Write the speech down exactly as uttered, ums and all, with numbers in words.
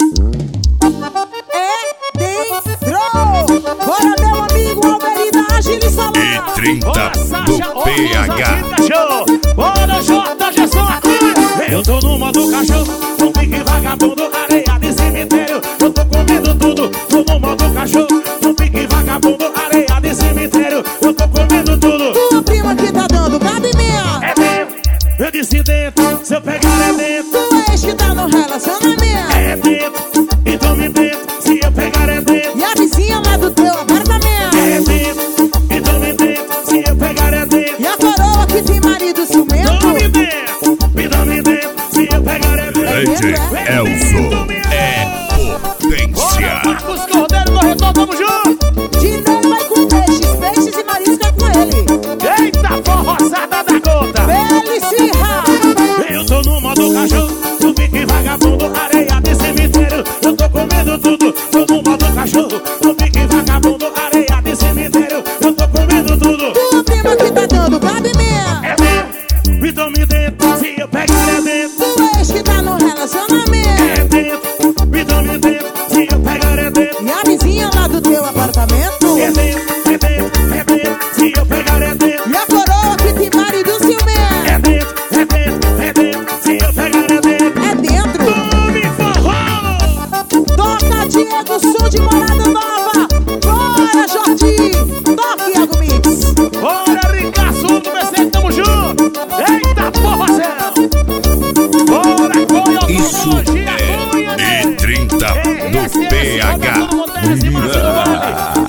É dentro. Bora, meu amigo Alberida, agiliza lá. E trinta do P H. Bora, J, Gerson aqui. Eu tô no modo cachorro, não fique vagabundo, areia de cemitério. Eu tô comendo tudo, tô no modo cachorro, não fique vagabundo, areia de cemitério. Eu tô comendo tudo. Tua prima que tá dando, cabe minha. É dentro, eu disse dentro, se eu pegar é dentro. Tu ex que tá no relacionamento. É dentro, então me dentro, se eu pegar é dentro. E a vizinha lá do teu apartamento. É dentro, então me dentro, se eu pegar é dentro. E a coroa que tem marido ciumento. Não me dentro, me dá me dentro, se eu pegar é dentro. D J Elson é potência. Marcos Cordeiro, corretor, tamo junto. Dinheiro vai com peixes, peixes e marisca com ele. Eita, forrosada da gota. Felicirra. Eu tô no modo cachorro, não fique vagabundo, areia de cemitério. Eu tô comendo tudo, tô no modo cachorro, não fique vagabundo, areia de cemitério. Eu tô comendo tudo. Tua prima que tá dando, cabe minha. É dentro, então me dentro, se eu pegar é dentro. Tu ex que tá no relacionamento. É dentro, então me dentro, se eu pegar é dentro. E a vizinha lá do teu apartamento. É dentro, é dentro, é dentro, se eu pegar é dentro. E a coroa que tem marido ciumento. É dentro, é dentro, é dentro, se eu pegar é dentro. É dentro. Tome forró! Toca Diego, som de Morada Nova. Bora, Jordi. Toque, Iago Mix. Bora, Ricaço do B C, tamo junto! Eita, porrazão! Bora, Coio, Isso é E trinta do P H.